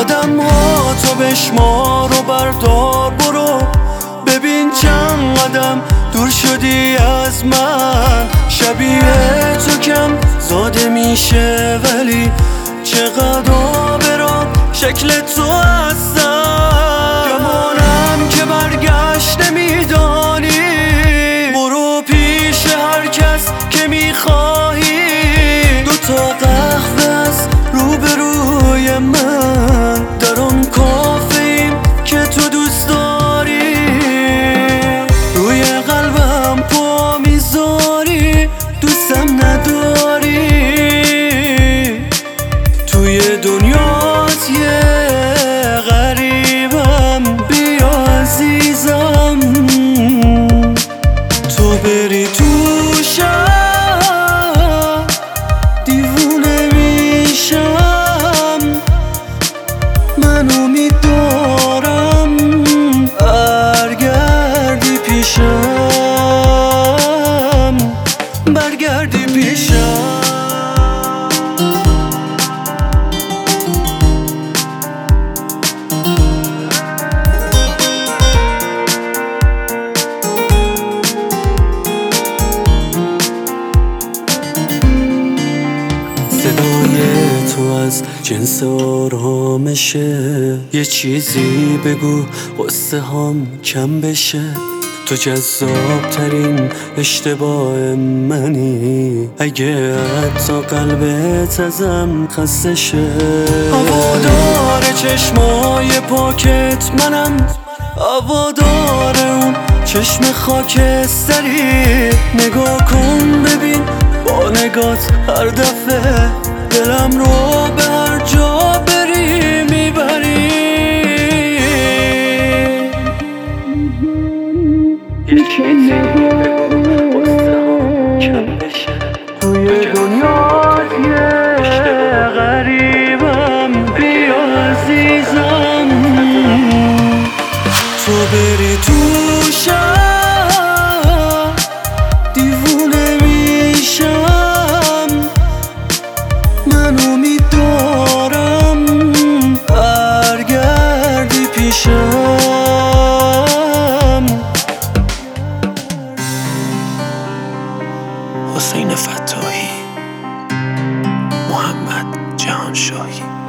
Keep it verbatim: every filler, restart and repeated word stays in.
قدم ها تو بشمار و بردار برو، ببین چند قدم دور شدی از من. شبیه تو کم زاده میشه ولی چقدر برام شکل تو هستم. گمانم که برگشت نمیدانی، برو پیش هر کس که میخواهی. دوتا قهوه است روبروی من، در آن کافه ایم که تو دوست داری. روی قلبم پا میذاری، دوستم نداری. توی دنیات یه غریبم، بیا عزیزم. تو بری تو شب دیوونه میشم، من امید دارم برگردی پیشم، برگردی پیشم. صدای تو از جنس آرامشه، یه چیزی بگو قصه هام کم بشه. تو جذاب ترین اشتباه منی، اگه حتی قلبت ازم خسته شه. هوادار چشمای پاکت منم، هوادار اون چشم خاکستری. نگاه کن ببین با نگات هر دفعه دلم رو به هر جا بری میبری. یه چیزی بگو قصه هم کم بشه. توی دنیات یه غریبم، بیا عزیزم. تو بری تو شب دیوونه میشم، من امید دارم برگردی پیشم. حسین فتاحی، محمد جهانشاهی.